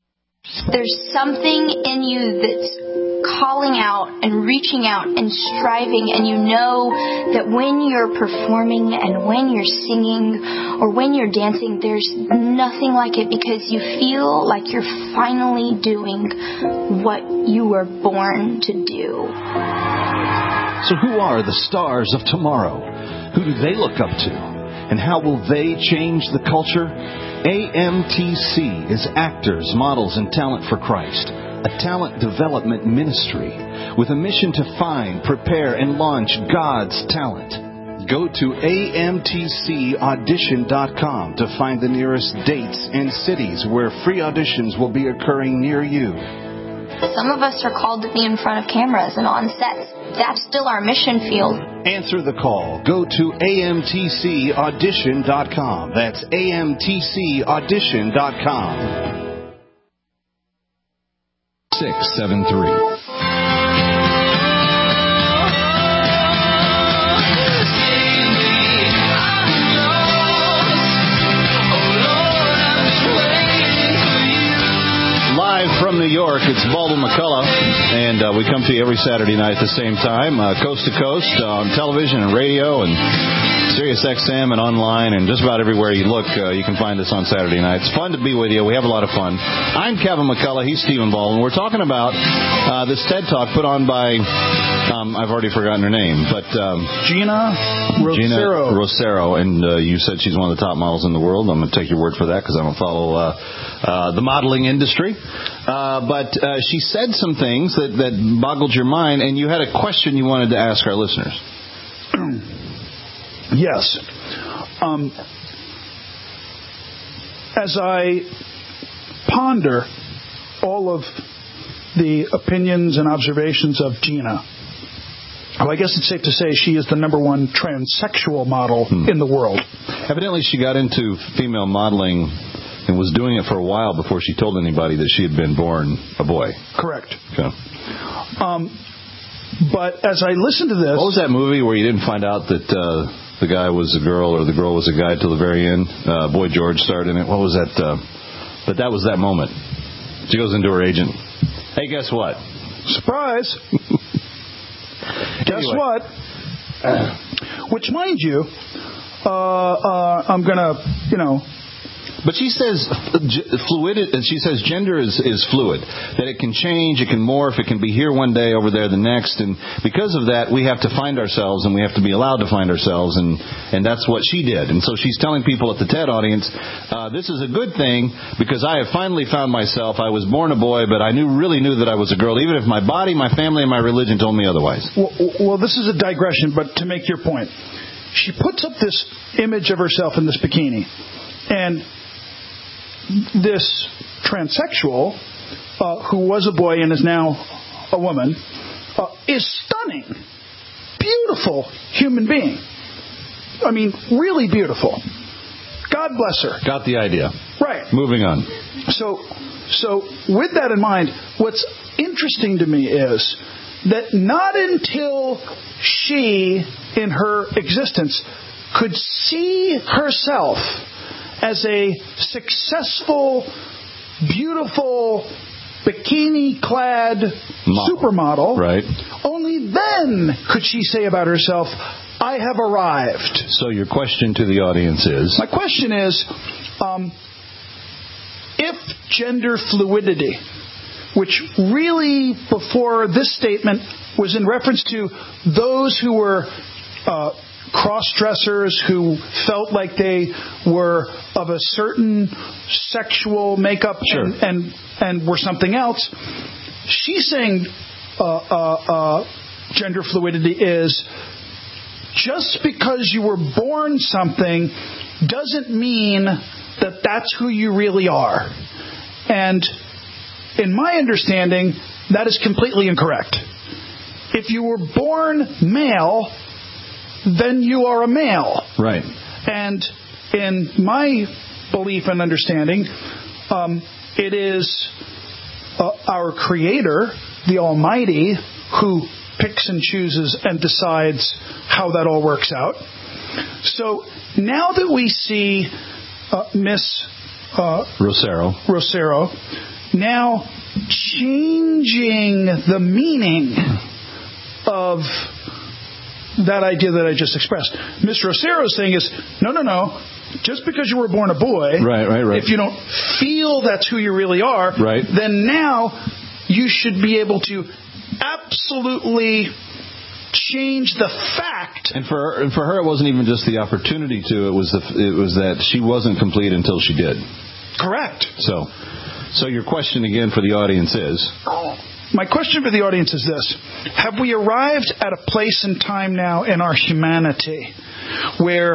There's something in you that's calling out and reaching out and striving, and you know that when you're performing and when you're singing or when you're dancing, there's nothing like it because you feel like you're finally doing what you were born to do. So who are the stars of tomorrow? Who do they look up to? And how will they change the culture? A M T C is Actors, Models, and Talent for Christ, a talent development ministry with a mission to find, prepare, and launch God's talent. Go to A M T C audition dot com to find the nearest dates and cities where free auditions will be occurring near you. Some of us are called to be in front of cameras and on sets. That's still our mission field. Answer the call. Go to A M T C audition dot com. That's A M T C audition dot com. six seven three. From New York, it's Baldwin McCullough, and uh, we come to you every Saturday night at the same time, uh, coast to coast, uh, on television and radio and Sirius X M and online and just about everywhere you look, uh, you can find us on Saturday nights. Fun to be with you. We have a lot of fun. I'm Kevin McCullough. He's Stephen Baldwin. We're talking about uh, this TED Talk put on by, um, I've already forgotten her name, but um, Gina Rosero. Gina Rosero, and uh, you said she's one of the top models in the world. I'm going to take your word for that because I don't follow uh, uh, the modeling industry. Uh, but uh, she said some things that, that boggled your mind, and you had a question you wanted to ask our listeners. Yes. Um, as I ponder all of the opinions and observations of Gina, well, I guess it's safe to say she is the number one transsexual model hmm. in the world. Evidently, she got into female modeling and was doing it for a while before she told anybody that she had been born a boy. Correct. Okay. Um, but as I listened to this... What was that movie where you didn't find out that uh, the guy was a girl or the girl was a guy till the very end? Uh, Boy George starred in it. What was that? Uh, but that was that moment. She goes into her agent. Hey, guess what? Surprise. Guess what? Which, mind you, uh, uh, I'm going to, you know... But she says fluid. She says gender is, is fluid, that it can change, it can morph, it can be here one day, over there the next, and because of that, we have to find ourselves, and we have to be allowed to find ourselves, and, and that's what she did. And so she's telling people at the TED audience, uh, this is a good thing because I have finally found myself. I was born a boy, but I knew really knew that I was a girl, even if my body, my family, and my religion told me otherwise. Well, well this is a digression, but to make your point, she puts up this image of herself in this bikini, and this transsexual, uh, who was a boy and is now a woman, uh, is stunning, beautiful human being. I mean, really beautiful. God bless her. Got the idea. Right. Moving on. So, so with that in mind, what's interesting to me is that not until she, in her existence, could see herself as a successful, beautiful, bikini-clad Model. supermodel, right. Only then could she say about herself, I have arrived. So your question to the audience is? My question is, um, if gender fluidity, which really, before this statement, was in reference to those who were uh, cross-dressers who felt like they were of a certain sexual makeup sure. and, and and were something else. She's saying uh, uh, uh, gender fluidity is just because you were born something doesn't mean that that's who you really are. And in my understanding, that is completely incorrect. If you were born male, then you are a male. Right. And in my belief and understanding, um, it is uh, our Creator, the Almighty, who picks and chooses and decides how that all works out. So now that we see uh, Miss uh, Rosero. Rosero now changing the meaning of that idea that I just expressed. Miss Rosero's thing is, no, no, no. Just because you were born a boy, right, right, right. if you don't feel that's who you really are, right. then now you should be able to absolutely change the fact. And for her, and for her, it wasn't even just the opportunity to. It was the it was that she wasn't complete until she did. Correct. So, so your question again for the audience is. My question for the audience is this. Have we arrived at a place and time now in our humanity where,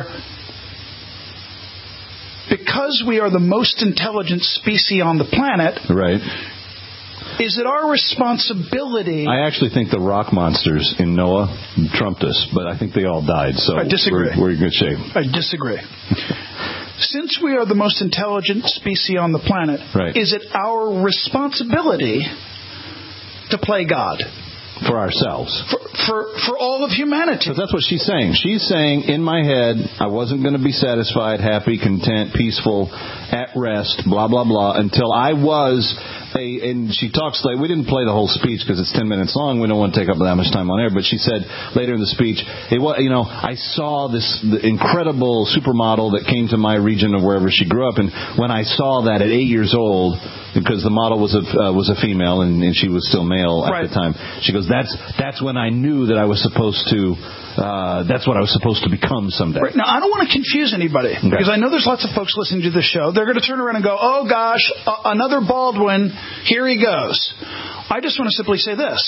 because we are the most intelligent species on the planet, right. is it our responsibility... I actually think the rock monsters in Noah trumped us, but I think they all died, so I disagree. We're, we're in good shape. I disagree. Since we are the most intelligent species on the planet, right. is it our responsibility to play God? For ourselves. For, for for all of humanity. But that's what she's saying. She's saying, in my head, I wasn't going to be satisfied, happy, content, peaceful, at rest, blah, blah, blah, until I was a, and she talks like, we didn't play the whole speech because it's ten minutes long. We don't want to take up that much time on air. But she said later in the speech, it was, you know, I saw this incredible supermodel that came to my region of wherever she grew up, and when I saw that at eight years old, because the model was a uh, was a female and, and she was still male at right. the time, she goes, that's that's when I knew that I was supposed to. Uh, that's what I was supposed to become someday. Right. Now, I don't want to confuse anybody, okay. because I know there's lots of folks listening to this show. They're going to turn around and go, oh, gosh, uh, another Baldwin, here he goes. I just want to simply say this.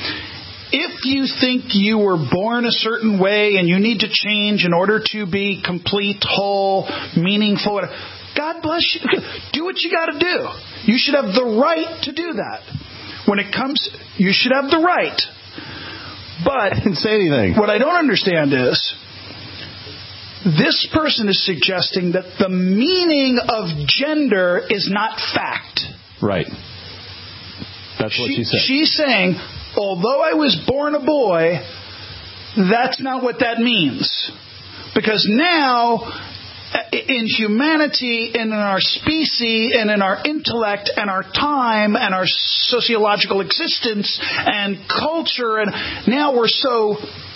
If you think you were born a certain way and you need to change in order to be complete, whole, meaningful, God bless you. Do what you got to do. You should have the right to do that. When it comes, you should have the right. But I didn't say anything. What I don't understand is this person is suggesting that the meaning of gender is not fact. Right. That's what she, she said. She's saying, although I was born a boy, that's not what that means. Because now, in humanity, and in our species, and in our intellect, and our time, and our sociological existence, and culture, and now we're so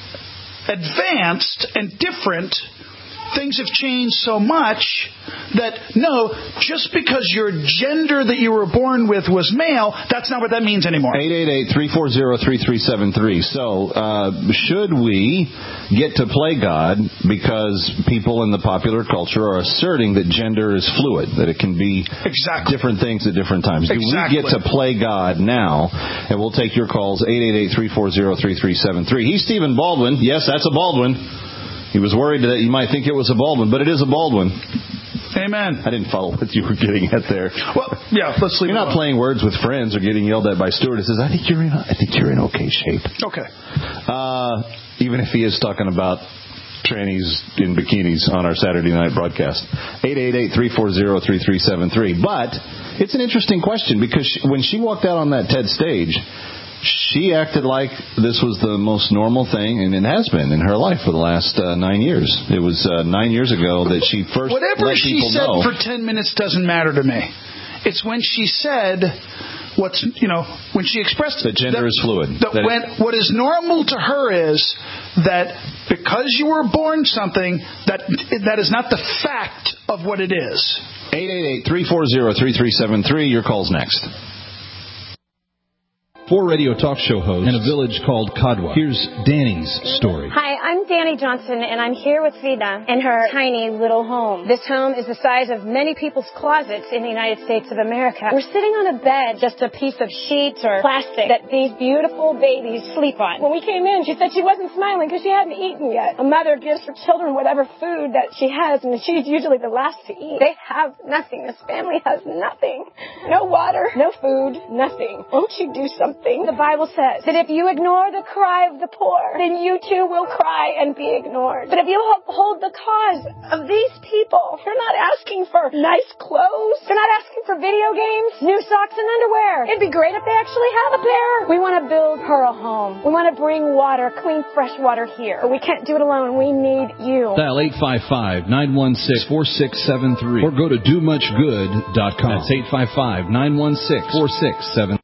advanced and different, things have changed so much that, no, just because your gender that you were born with was male, that's not what that means anymore. eight eight eight, three four zero, three three seven three. So, uh, should we get to play God because people in the popular culture are asserting that gender is fluid, that it can be exactly. different things at different times? Do exactly. we get to play God now? And we'll take your calls, eight eight eight, three four zero, three three seven three. He's Stephen Baldwin. Yes, that's a Baldwin. He was worried that you might think it was a Baldwin, but it is a Baldwin. Amen. I didn't follow what you were getting at there. Well, yeah, let's leave You're it not alone. playing words with friends or getting yelled at by stewardesses. I think you're in. I think you're in okay shape. Okay. Uh, even if he is talking about trannies in bikinis on our Saturday night broadcast. eight eight eight, three four zero, three three seven three. But it's an interesting question because she, when she walked out on that TED stage, she acted like this was the most normal thing, and it has been in her life for the last uh, nine years. It was uh, nine years ago that she first Whatever let she people said know. for ten minutes doesn't matter to me. It's when she said what's, you know, when she expressed that gender that, is fluid. That that when, what is normal to her is that because you were born something, that that is not the fact of what it is. eight eight eight, three four zero, three three seven three. Your call's next. Four radio talk show hosts in a village called Kadwa. Here's Danny's story. Hi, I'm Danny Johnson, and I'm here with Frida in her tiny little home. This home is the size of many people's closets in the United States of America. We're sitting on a bed, just a piece of sheets or plastic that these beautiful babies sleep on. When we came in, she said she wasn't smiling because she hadn't eaten yet. A mother gives her children whatever food that she has, and she's usually the last to eat. They have nothing. This family has nothing. No water, no food, nothing. Won't you do something? The Bible says that if you ignore the cry of the poor, then you too will cry and be ignored. But if you uphold the cause of these people, you're not asking for nice clothes. You're not asking for video games, new socks and underwear. It'd be great if they actually have a pair. We want to build her a home. We want to bring water, clean, fresh water here. But we can't do it alone. We need you. Dial eight five five, nine one six, four six seven three or go to do much good dot com. That's eight five five, nine one six, four six seven three.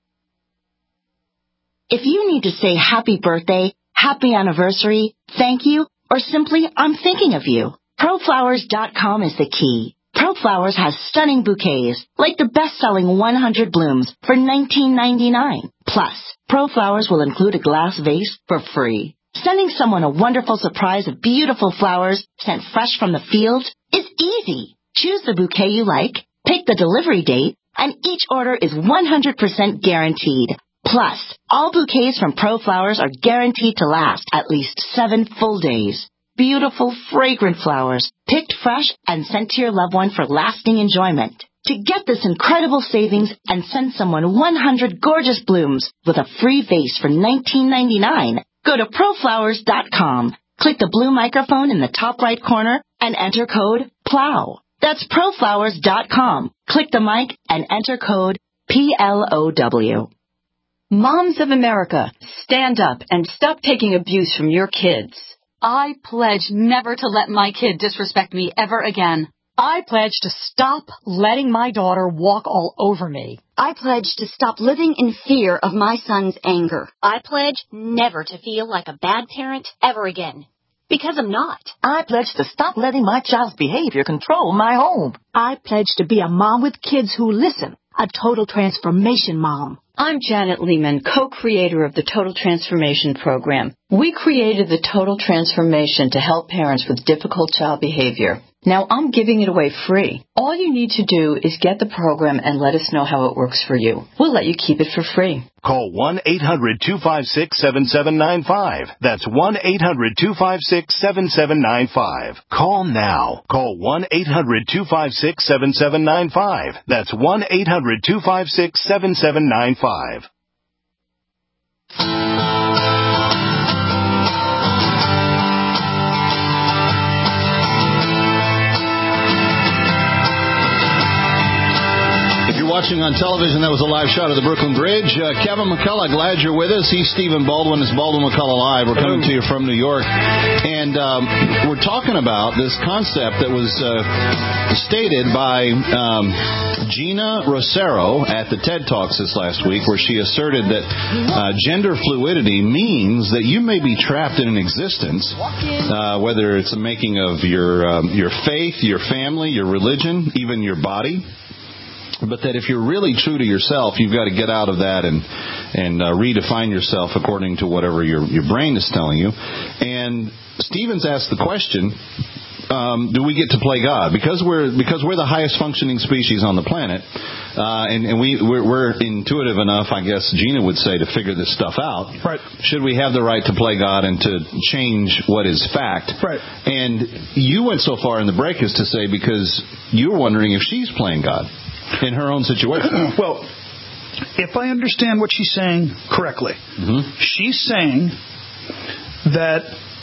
If you need to say happy birthday, happy anniversary, thank you, or simply I'm thinking of you, pro flowers dot com is the key. ProFlowers has stunning bouquets, like the best-selling one hundred blooms for nineteen ninety-nine. Plus, ProFlowers will include a glass vase for free. Sending someone a wonderful surprise of beautiful flowers sent fresh from the fields is easy. Choose the bouquet you like, pick the delivery date, and each order is one hundred percent guaranteed. Plus, all bouquets from ProFlowers are guaranteed to last at least seven full days. Beautiful, fragrant flowers, picked fresh and sent to your loved one for lasting enjoyment. To get this incredible savings and send someone one hundred gorgeous blooms with a free vase for nineteen ninety-nine, go to pro flowers dot com. Click the blue microphone in the top right corner and enter code PLOW. That's pro flowers dot com. Click the mic and enter code P L O W. Moms of America, stand up and stop taking abuse from your kids. I pledge never to let my kid disrespect me ever again. I pledge to stop letting my daughter walk all over me. I pledge to stop living in fear of my son's anger. I pledge never to feel like a bad parent ever again. Because I'm not. I pledge to stop letting my child's behavior control my home. I pledge to be a mom with kids who listen, a total transformation mom. I'm Janet Lehman, co-creator of the Total Transformation Program. We created the Total Transformation to help parents with difficult child behavior. Now I'm giving it away free. All you need to do is get the program and let us know how it works for you. We'll let you keep it for free. Call one eight hundred two five six seven seven nine five. That's one eight hundred two five six seven seven nine five. Call now. Call one eight hundred two five six seven seven nine five. That's one eight hundred two five six seven seven nine five. Watching on television, that was a live shot of the Brooklyn Bridge. Uh, Kevin McCullough, glad you're with us. He's Stephen Baldwin. It's Baldwin McCullough Live. We're coming to you from New York. And um, we're talking about this concept that was uh, stated by um, Gina Rosero at the TED Talks this last week, where she asserted that uh, gender fluidity means that you may be trapped in an existence, uh, whether it's the making of your, um, your faith, your family, your religion, even your body. But that if you're really true to yourself, you've got to get out of that and and uh, redefine yourself according to whatever your your brain is telling you. And Stevens asked the question, um, do we get to play God? Because we're because we're the highest functioning species on the planet, uh, and, and we, we're, we're intuitive enough, I guess Gina would say, to figure this stuff out. Right. Should we have the right to play God and to change what is fact? Right. And you went so far in the break as to say because you're wondering if she's playing God in her own situation. Well, if I understand what she's saying correctly, mm-hmm. she's saying that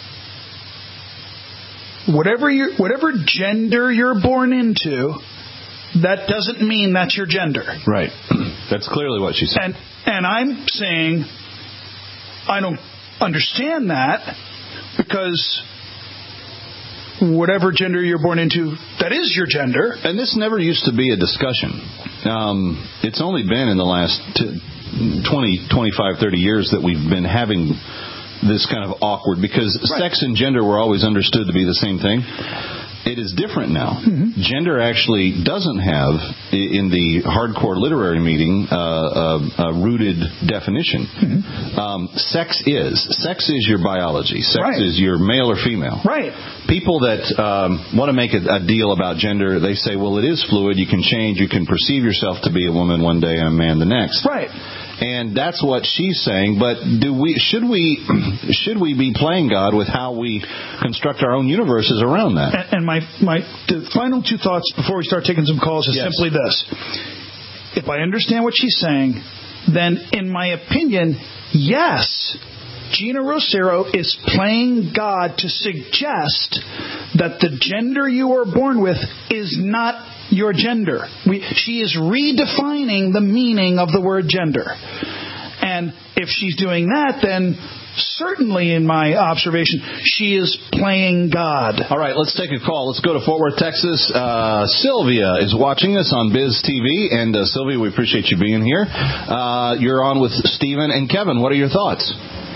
whatever you whatever gender you're born into, that doesn't mean that's your gender. Right. That's clearly what she's saying. And and I'm saying I don't understand that, because whatever gender you're born into, that is your gender. And this never used to be a discussion. Um, it's only been in the last twenty, twenty-five, thirty years that we've been having this kind of awkward, because right. sex and gender were always understood to be the same thing. It is different now. Mm-hmm. Gender actually doesn't have, in the hardcore literary meaning, uh, a, a rooted definition. Mm-hmm. Um, sex is. Sex is your biology. Sex right. is your male or female. Right. People that um, want to make a, a deal about gender, they say, well, it is fluid. You can change. You can perceive yourself to be a woman one day and a man the next. Right. And that's what she's saying. But do we should we should we be playing God with how we construct our own universes around that? And, and my my the final two thoughts before we start taking some calls is yes. simply this: if I understand what she's saying, then in my opinion, yes, Gina Rosero is playing God to suggest that the gender you were born with is not your gender. We, she is redefining the meaning of the word gender. And if she's doing that, then certainly in my observation, she is playing God. All right, let's take a call. Let's go to Fort Worth, Texas. Uh, Sylvia is watching us on Biz T V. And uh, Sylvia, we appreciate you being here. Uh, you're on with Stephen and Kevin. What are your thoughts?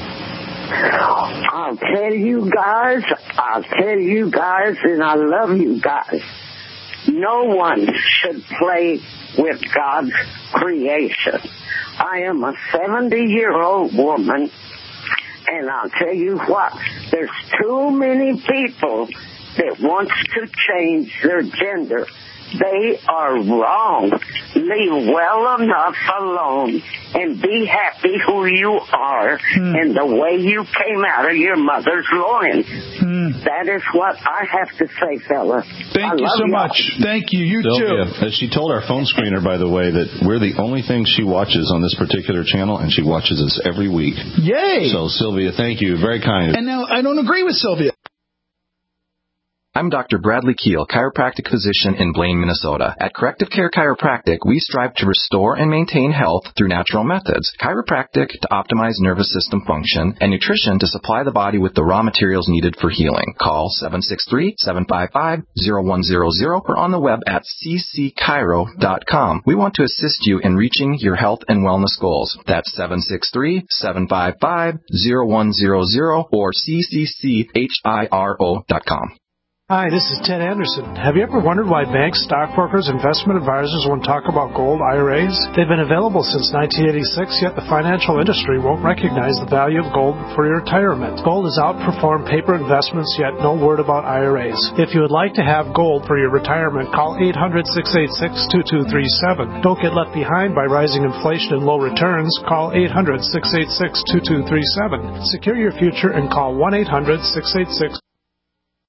I'll tell you guys, I'll tell you guys, and I love you guys. No one should play with God's creation. I am a seventy-year-old woman, and I'll tell you what, there's too many people that wants to change their gender. They are wrong. Leave well enough alone and be happy who you are hmm. and the way you came out of your mother's loins. Hmm. That is what I have to say, fella. Thank I you so y'all. much. Thank you. You Sylvia, too. She told our phone screener, by the way, that we're the only thing she watches on this particular channel, and she watches us every week. Yay! So, Sylvia, thank you. Very kind. And now I don't agree with Sylvia. I'm Doctor Bradley Keel, chiropractic physician in Blaine, Minnesota. At Corrective Care Chiropractic, we strive to restore and maintain health through natural methods. Chiropractic to optimize nervous system function, and nutrition to supply the body with the raw materials needed for healing. Call seven six three, seven five five, zero one zero zero or on the web at c c chiro dot com. We want to assist you in reaching your health and wellness goals. That's seven six three, seven five five, zero one zero zero or c c c chiro dot com. Hi, this is Ted Anderson. Have you ever wondered why banks, stockbrokers, investment advisors won't talk about gold I R As? They've been available since nineteen eighty-six, yet the financial industry won't recognize the value of gold for your retirement. Gold has outperformed paper investments, yet no word about I R As. If you would like to have gold for your retirement, call eight hundred, six eight six, two two three seven. Don't get left behind by rising inflation and low returns. Call eight hundred, six eight six, two two three seven. Secure your future and call one eight hundred, six eight six